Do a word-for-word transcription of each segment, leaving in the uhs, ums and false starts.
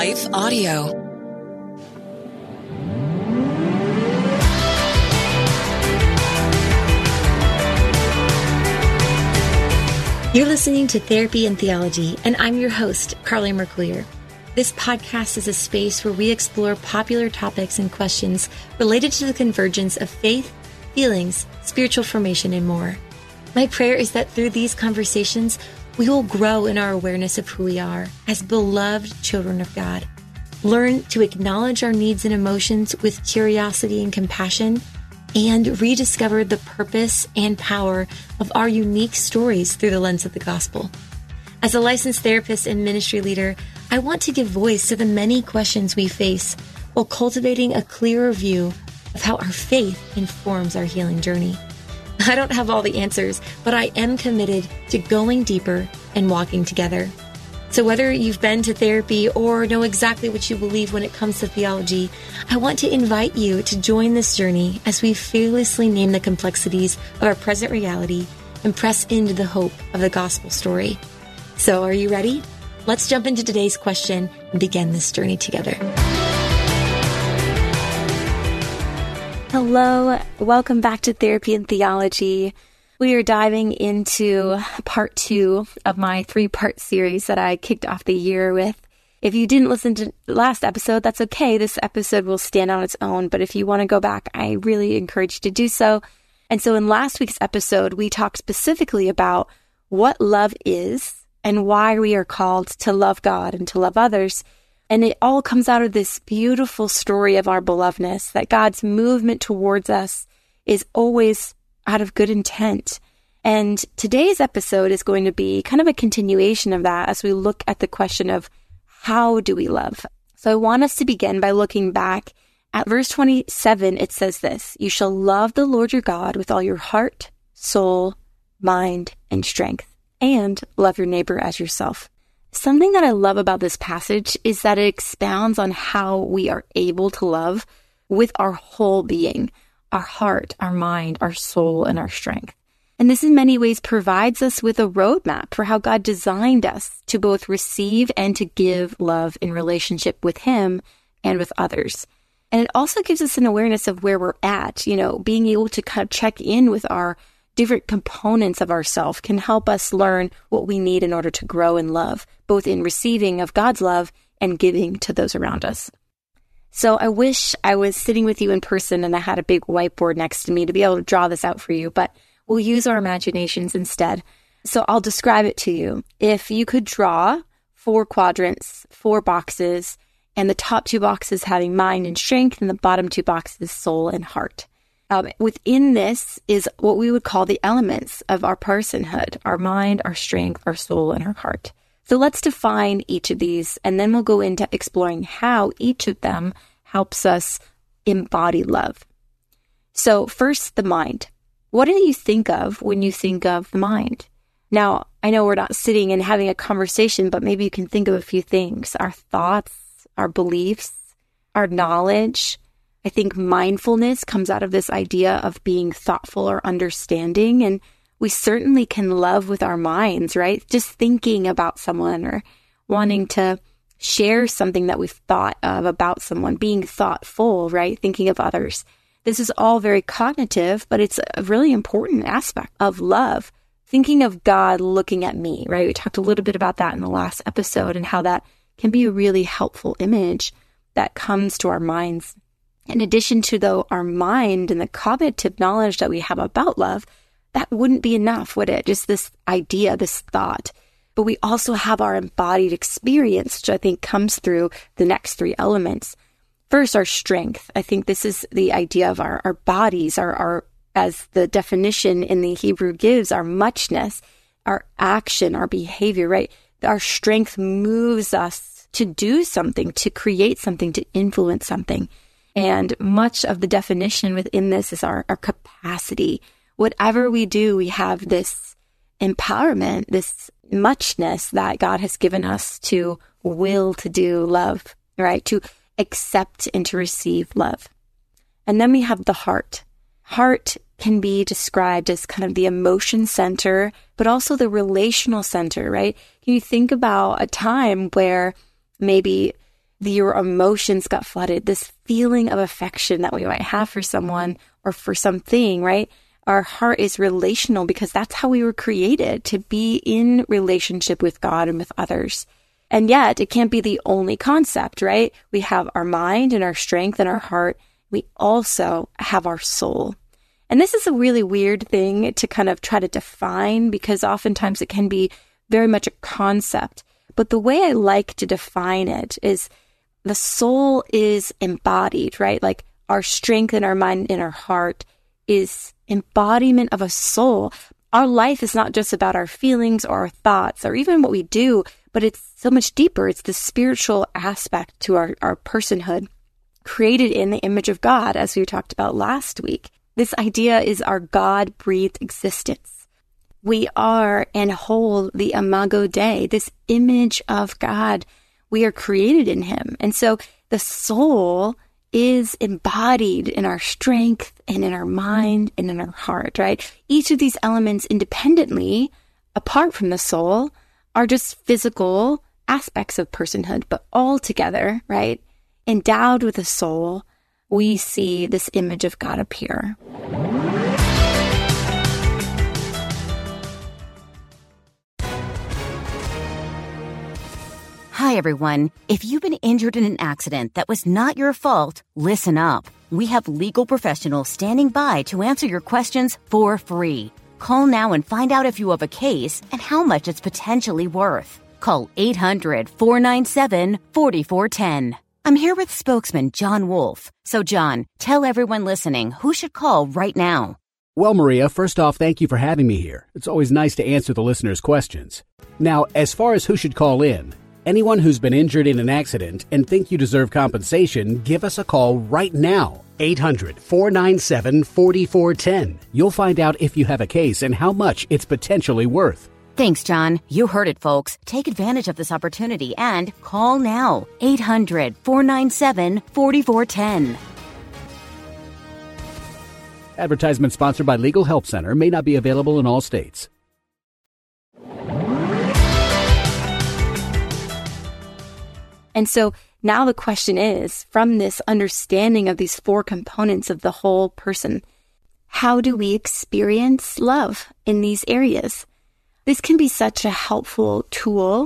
Life Audio. You're listening to Therapy and Theology, and I'm your host, Carly Mercoulier. This podcast is a space where we explore popular topics and questions related to the convergence of faith, feelings, spiritual formation, and more. My prayer is that through these conversations, we will grow in our awareness of who we are as beloved children of God, learn to acknowledge our needs and emotions with curiosity and compassion, and rediscover the purpose and power of our unique stories through the lens of the gospel. As a licensed therapist and ministry leader, I want to give voice to the many questions we face while cultivating a clearer view of how our faith informs our healing journey. I don't have all the answers, but I am committed to going deeper and walking together. So whether you've been to therapy or know exactly what you believe when it comes to theology, I want to invite you to join this journey as we fearlessly name the complexities of our present reality and press into the hope of the gospel story. So are you ready? Let's jump into today's question and begin this journey together. Hello, welcome back to Therapy and Theology. We are diving into part two of my three-part series that I kicked off the year with. If you didn't listen to the last episode, that's okay. This episode will stand on its own, but if you want to go back, I really encourage you to do so. And so in last week's episode, we talked specifically about what love is and why we are called to love God and to love others. And it all comes out of this beautiful story of our belovedness, that God's movement towards us is always out of good intent. And today's episode is going to be kind of a continuation of that as we look at the question of how do we love? So I want us to begin by looking back at verse twenty-seven. It says this: "You shall love the Lord your God with all your heart, soul, mind, and strength, and love your neighbor as yourself." Something that I love about this passage is that it expounds on how we are able to love with our whole being, our heart, our mind, our soul, and our strength. And this in many ways provides us with a roadmap for how God designed us to both receive and to give love in relationship with Him and with others. And it also gives us an awareness of where we're at. You know, being able to kind of check in with our different components of ourself can help us learn what we need in order to grow in love, both in receiving of God's love and giving to those around us. So I wish I was sitting with you in person and I had a big whiteboard next to me to be able to draw this out for you, but we'll use our imaginations instead. So I'll describe it to you. If you could draw four quadrants, four boxes, and the top two boxes having mind and strength, and the bottom two boxes soul and heart. Um, within this is what we would call the elements of our personhood, our mind, our strength, our soul, and our heart. So let's define each of these, and then we'll go into exploring how each of them helps us embody love. So first, the mind. What do you think of when you think of the mind? Now, I know we're not sitting and having a conversation, but maybe you can think of a few things: our thoughts, our beliefs, our knowledge. I think mindfulness comes out of this idea of being thoughtful or understanding. And we certainly can love with our minds, right? Just thinking about someone or wanting to share something that we've thought of about someone, being thoughtful, right? Thinking of others. This is all very cognitive, but it's a really important aspect of love. Thinking of God looking at me, right? We talked a little bit about that in the last episode and how that can be a really helpful image that comes to our minds. In addition to, though, our mind and the cognitive knowledge that we have about love, that wouldn't be enough, would it? Just this idea, this thought. But we also have our embodied experience, which I think comes through the next three elements. First, our strength. I think this is the idea of our, our bodies, our, our, as the definition in the Hebrew gives, our muchness, our action, our behavior, right? Our strength moves us to do something, to create something, to influence something. And much of the definition within this is our, our capacity. Whatever we do, we have this empowerment, this muchness that God has given us to will to do love, right? To accept and to receive love. And then we have the heart. Heart can be described as kind of the emotion center, but also the relational center, right? Can you think about a time where maybe your emotions got flooded, this feeling of affection that we might have for someone or for something, right? Our heart is relational because that's how we were created, to be in relationship with God and with others. And yet it can't be the only concept, right? We have our mind and our strength and our heart. We also have our soul. And this is a really weird thing to kind of try to define because oftentimes it can be very much a concept. But the way I like to define it is the soul is embodied, right? Like our strength and our mind and our heart is embodiment of a soul. Our life is not just about our feelings or our thoughts or even what we do, but it's so much deeper. It's the spiritual aspect to our, our personhood, created in the image of God, as we talked about last week. This idea is our God-breathed existence. We are and hold the Imago Dei, this image of God. We are created in him. And so the soul is embodied in our strength and in our mind and in our heart, right? Each of these elements independently, apart from the soul, are just physical aspects of personhood, but all together, right? Endowed with a soul, we see this image of God appear. Hi, everyone. If you've been injured in an accident that was not your fault, listen up. We have legal professionals standing by to answer your questions for free. Call now and find out if you have a case and how much it's potentially worth. Call eight hundred, four nine seven, four four one zero. I'm here with spokesman John Wolf. So, John, tell everyone listening who should call right now. Well, Maria, first off, thank you for having me here. It's always nice to answer the listeners' questions. Now, as far as who should call in, anyone who's been injured in an accident and think you deserve compensation, give us a call right now. eight hundred, four nine seven, four four one zero. You'll find out if you have a case and how much it's potentially worth. Thanks, John. You heard it, folks. Take advantage of this opportunity and call now. eight hundred, four nine seven, four four one zero. Advertisement sponsored by Legal Help Center. May not be available in all states. And so now the question is, from this understanding of these four components of the whole person, how do we experience love in these areas? This can be such a helpful tool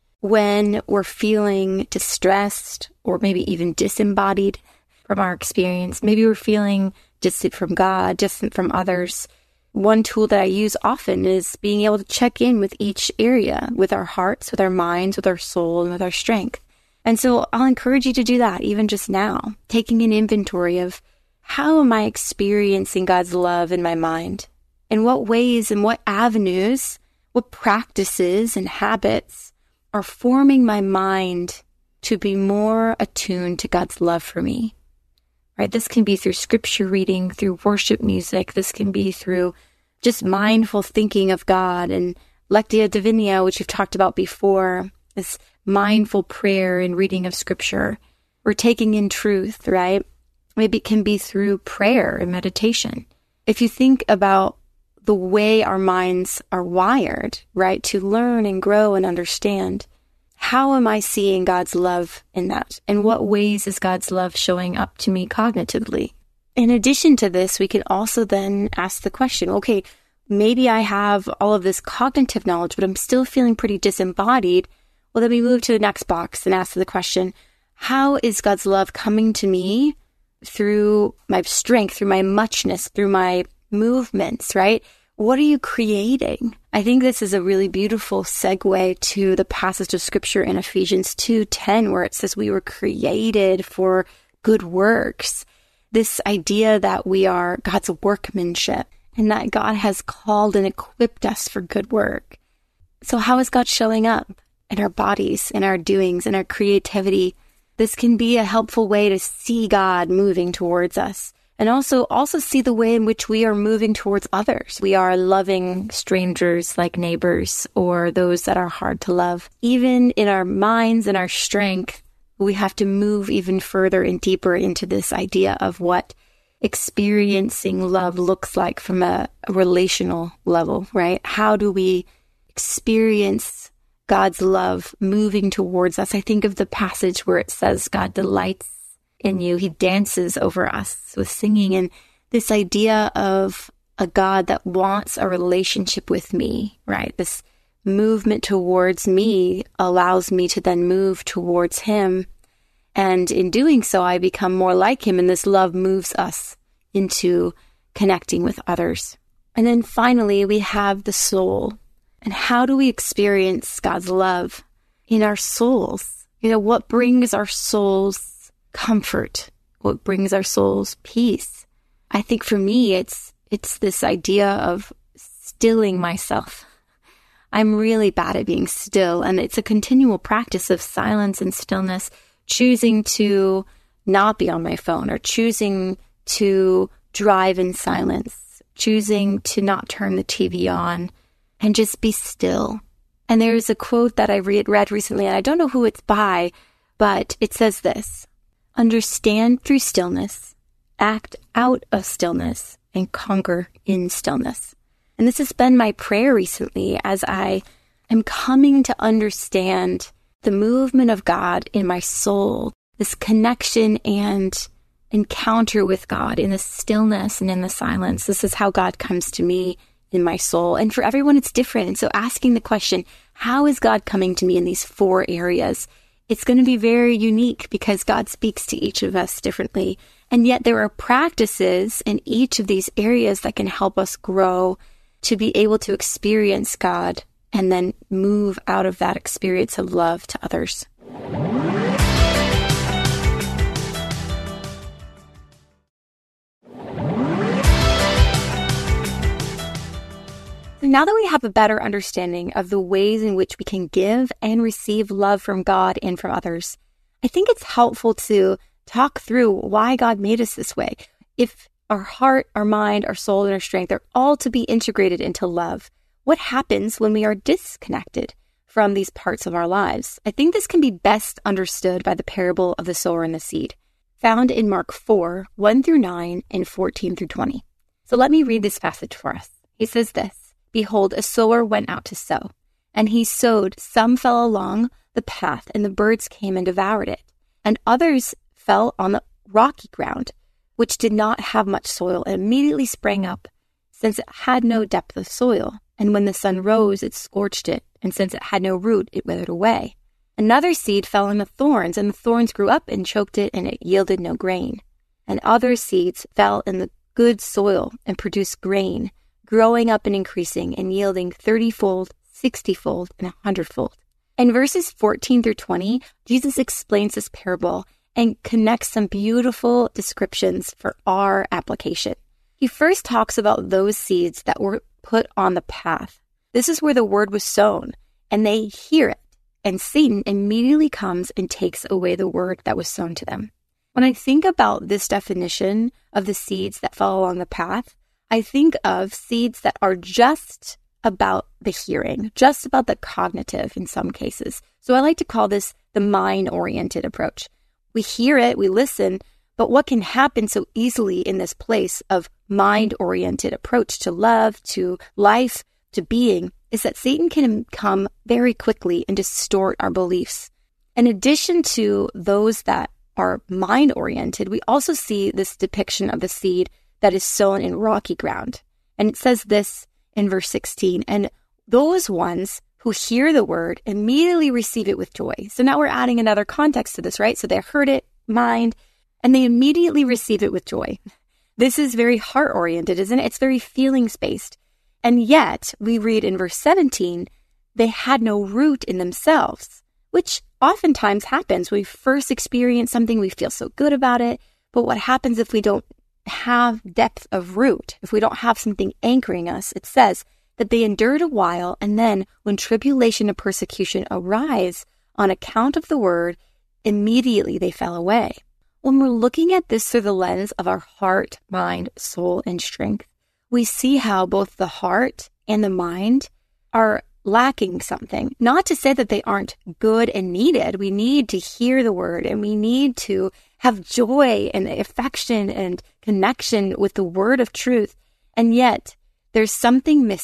when we're feeling distressed or maybe even disembodied from our experience. Maybe we're feeling distant from God, distant from others. One tool that I use often is being able to check in with each area, with our hearts, with our minds, with our soul, and with our strength. And so I'll encourage you to do that even just now, taking an inventory of how am I experiencing God's love in my mind? In what ways and what avenues, what practices and habits are forming my mind to be more attuned to God's love for me? Right? This can be through scripture reading, through worship music. This can be through just mindful thinking of God and Lectio Divina, which we've talked about before, this mindful prayer and reading of scripture. We're taking in truth, right? Maybe it can be through prayer and meditation. If you think about the way our minds are wired, right, to learn and grow and understand, how am I seeing God's love in that? In what ways is God's love showing up to me cognitively? In addition to this, we can also then ask the question, okay, maybe I have all of this cognitive knowledge, but I'm still feeling pretty disembodied. Well, then we move to the next box and ask the question, how is God's love coming to me through my strength, through my muchness, through my movements, right? What are you creating? I think this is a really beautiful segue to the passage of scripture in Ephesians two ten, where it says we were created for good works. This idea that we are God's workmanship and that God has called and equipped us for good work. So how is God showing up in our bodies, in our doings, in our creativity? This can be a helpful way to see God moving towards us. And also, also see the way in which we are moving towards others. We are loving strangers like neighbors or those that are hard to love. Even in our minds and our strength, we have to move even further and deeper into this idea of what experiencing love looks like from a, a relational level, right? How do we experience God's love moving towards us. I think of the passage where it says God delights in you. He dances over us with singing, and this idea of a God that wants a relationship with me, right? This movement towards me allows me to then move towards him. And in doing so, I become more like him, and this love moves us into connecting with others. And then finally, we have the soul. And how do we experience God's love in our souls? You know, what brings our souls comfort? What brings our souls peace? I think for me, it's it's this idea of stilling myself. I'm really bad at being still, and it's a continual practice of silence and stillness, choosing to not be on my phone, or choosing to drive in silence, choosing to not turn the T V on, and just be still. And there's a quote that I read, read recently, and I don't know who it's by, but it says this: understand through stillness, act out of stillness, and conquer in stillness. And this has been my prayer recently as I am coming to understand the movement of God in my soul, this connection and encounter with God in the stillness and in the silence. This is how God comes to me in my soul. And for everyone, it's different. And so asking the question, how is God coming to me in these four areas? It's going to be very unique because God speaks to each of us differently. And yet there are practices in each of these areas that can help us grow to be able to experience God and then move out of that experience of love to others. Now that we have a better understanding of the ways in which we can give and receive love from God and from others, I think it's helpful to talk through why God made us this way. If our heart, our mind, our soul, and our strength are all to be integrated into love, what happens when we are disconnected from these parts of our lives? I think this can be best understood by the parable of the sower and the seed, found in Mark four, one through nine, and fourteen through twenty. So let me read this passage for us. He says this: Behold, a sower went out to sow, and he sowed. Some fell along the path, and the birds came and devoured it. And others fell on the rocky ground, which did not have much soil, and immediately sprang up, since it had no depth of soil. And when the sun rose, it scorched it, and since it had no root, it withered away. Another seed fell on the thorns, and the thorns grew up and choked it, and it yielded no grain. And other seeds fell in the good soil and produced grain, growing up and increasing and yielding thirty-fold, sixty-fold, and a hundredfold. In verses fourteen through twenty, Jesus explains this parable and connects some beautiful descriptions for our application. He first talks about those seeds that were put on the path. This is where the word was sown, and they hear it, and Satan immediately comes and takes away the word that was sown to them. When I think about this definition of the seeds that fall along the path, I think of seeds that are just about the hearing, just about the cognitive in some cases. So I like to call this the mind-oriented approach. We hear it, we listen, but what can happen so easily in this place of mind-oriented approach to love, to life, to being, is that Satan can come very quickly and distort our beliefs. In addition to those that are mind-oriented, we also see this depiction of the seed that is sown in rocky ground. And it says this in verse sixteen, and those ones who hear the word immediately receive it with joy. So now we're adding another context to this, right? So they heard it, mind, and they immediately receive it with joy. This is very heart-oriented, isn't it? It's very feelings-based. And yet, we read in verse seventeen, they had no root in themselves, which oftentimes happens. We first experience something, we feel so good about it, but what happens if we don't have depth of root, if we don't have something anchoring us? It says that they endured a while, and then when tribulation and persecution arise on account of the word, immediately they fell away. When we're looking at this through the lens of our heart, mind, soul, and strength, we see how both the heart and the mind are lacking something. Not to say that they aren't good and needed. We need to hear the word, and we need to have joy and affection and connection with the word of truth. And yet there's something missing.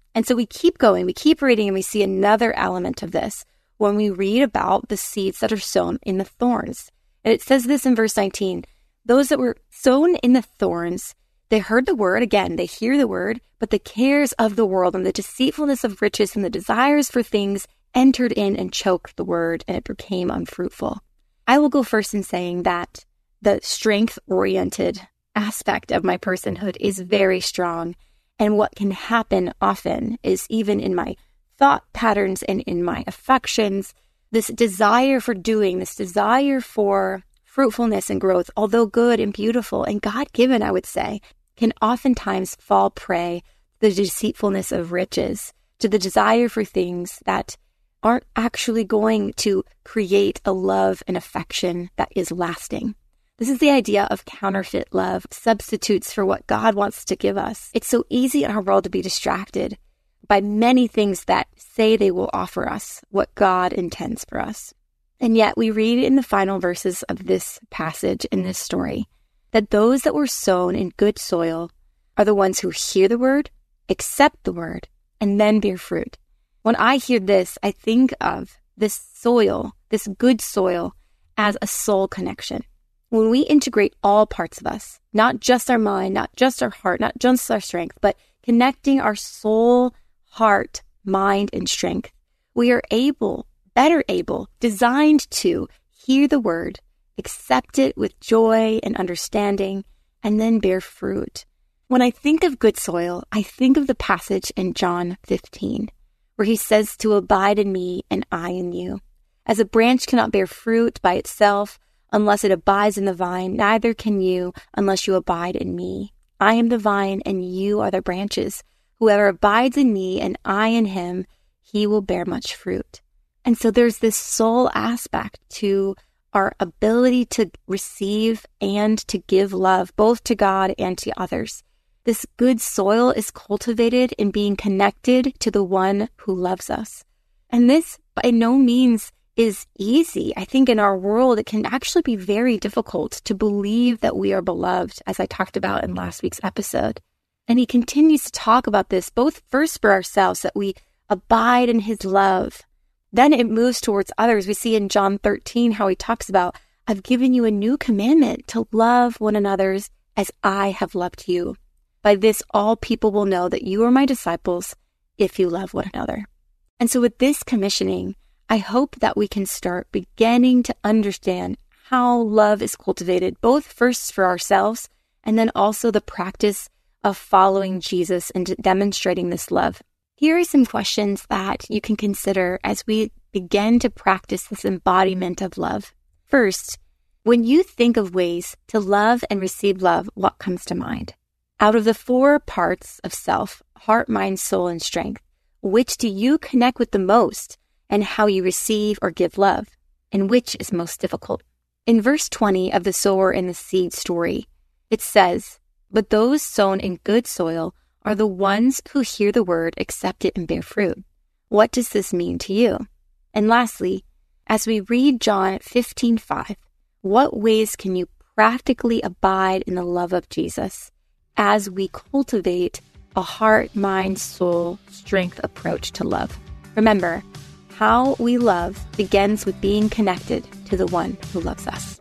And so we keep going, we keep reading, and we see another element of this when we read about the seeds that are sown in the thorns. And it says this in verse nineteen, those that were sown in the thorns, they heard the word, again, they hear the word, but the cares of the world and the deceitfulness of riches and the desires for things entered in and choked the word, and it became unfruitful. I will go first in saying that the strength-oriented aspect of my personhood is very strong. And what can happen often is even in my thought patterns and in my affections, this desire for doing, this desire for fruitfulness and growth, although good and beautiful and God-given, I would say, can oftentimes fall prey to the deceitfulness of riches, to the desire for things that aren't actually going to create a love and affection that is lasting. This is the idea of counterfeit love, substitutes for what God wants to give us. It's so easy in our world to be distracted by many things that say they will offer us what God intends for us. And yet we read in the final verses of this passage in this story that those that were sown in good soil are the ones who hear the word, accept the word, and then bear fruit. When I hear this, I think of this soil, this good soil, as a soul connection. When we integrate all parts of us, not just our mind, not just our heart, not just our strength, but connecting our soul, heart, mind, and strength, we are able, better able, designed to hear the word, accept it with joy and understanding, and then bear fruit. When I think of good soil, I think of the passage in John fifteen, where he says to abide in me and I in you. As a branch cannot bear fruit by itself unless it abides in the vine, neither can you unless you abide in me. I am the vine and you are the branches. Whoever abides in me and I in him, he will bear much fruit. And so there's this soul aspect to our ability to receive and to give love, both to God and to others. This good soil is cultivated in being connected to the one who loves us. And this by no means is easy. I think in our world, it can actually be very difficult to believe that we are beloved, as I talked about in last week's episode. And he continues to talk about this, both first for ourselves, that we abide in his love. Then it moves towards others. We see in John thirteen how he talks about, I've given you a new commandment to love one another as I have loved you. By this, all people will know that you are my disciples if you love one another. And so with this commissioning, I hope that we can start beginning to understand how love is cultivated, both first for ourselves and then also the practice of following Jesus and demonstrating this love. Here are some questions that you can consider as we begin to practice this embodiment of love. First, when you think of ways to love and receive love, what comes to mind? Out of the four parts of self, heart, mind, soul, and strength, which do you connect with the most and how you receive or give love? And which is most difficult? In verse twenty of the sower and the seed story, it says, but those sown in good soil are the ones who hear the word, accept it, and bear fruit. What does this mean to you? And lastly, as we read John fifteen five, what ways can you practically abide in the love of Jesus as we cultivate a heart, mind, soul, strength approach to love? Remember, how we love begins with being connected to the one who loves us.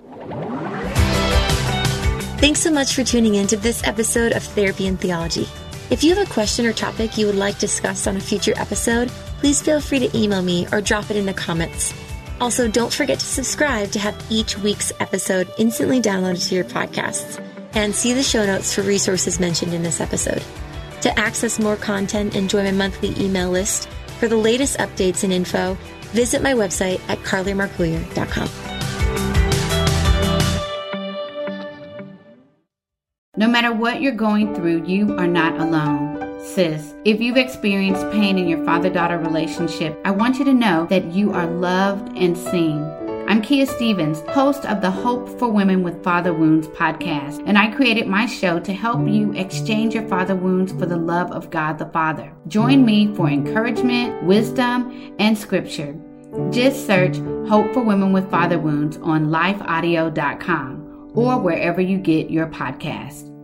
Thanks so much for tuning in to this episode of Therapy and Theology. If you have a question or topic you would like discussed on a future episode, please feel free to email me or drop it in the comments. Also, don't forget to subscribe to have each week's episode instantly downloaded to your podcasts, and see the show notes for resources mentioned in this episode. To access more content and join my monthly email list for the latest updates and info, visit my website at carly marcoulier dot com. No matter what you're going through, you are not alone. Sis, if you've experienced pain in your father-daughter relationship, I want you to know that you are loved and seen. I'm Kia Stevens, host of the Hope for Women with Father Wounds podcast, and I created my show to help you exchange your father wounds for the love of God the Father. Join me for encouragement, wisdom, and scripture. Just search Hope for Women with Father Wounds on life audio dot com or wherever you get your podcast.